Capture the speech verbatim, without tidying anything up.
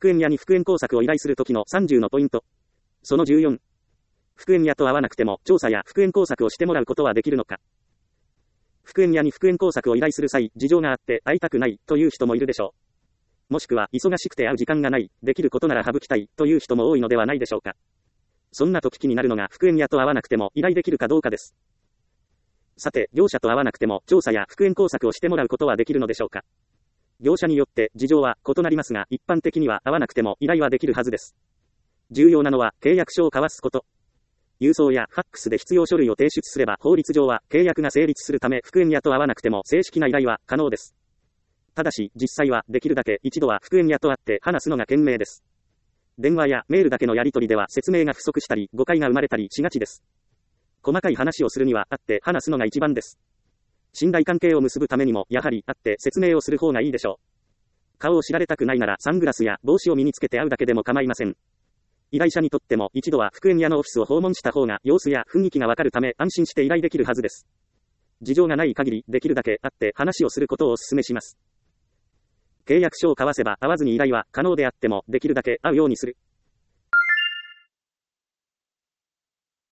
復縁屋に復縁工作を依頼するときのさんじゅうのポイント。そのじゅうよん。復縁屋と会わなくても調査や復縁工作をしてもらうことはできるのか。復縁屋に復縁工作を依頼する際、事情があって会いたくないという人もいるでしょう。もしくは忙しくて会う時間がない、できることなら省きたいという人も多いのではないでしょうか。そんな時気になるのが復縁屋と会わなくても依頼できるかどうかです。さて、業者と会わなくても調査や復縁工作をしてもらうことはできるのでしょうか。業者によって事情は異なりますが、一般的には会わなくても依頼はできるはずです。重要なのは契約書を交わすこと。郵送やファックスで必要書類を提出すれば法律上は契約が成立するため復縁屋と会わなくても正式な依頼は可能です。ただし、実際はできるだけ一度は復縁屋と会って話すのが賢明です。電話やメールだけのやり取りでは説明が不足したり誤解が生まれたりしがちです。細かい話をするには会って話すのが一番です。信頼関係を結ぶためにもやはり会って説明をする方がいいでしょう。顔を知られたくないならサングラスや帽子を身につけて会うだけでも構いません。依頼者にとっても一度は復縁屋のオフィスを訪問した方が様子や雰囲気がわかるため安心して依頼できるはずです。事情がない限りできるだけ会って話をすることをお勧めします。契約書を交わせば会わずに依頼は可能であってもできるだけ会うようにする。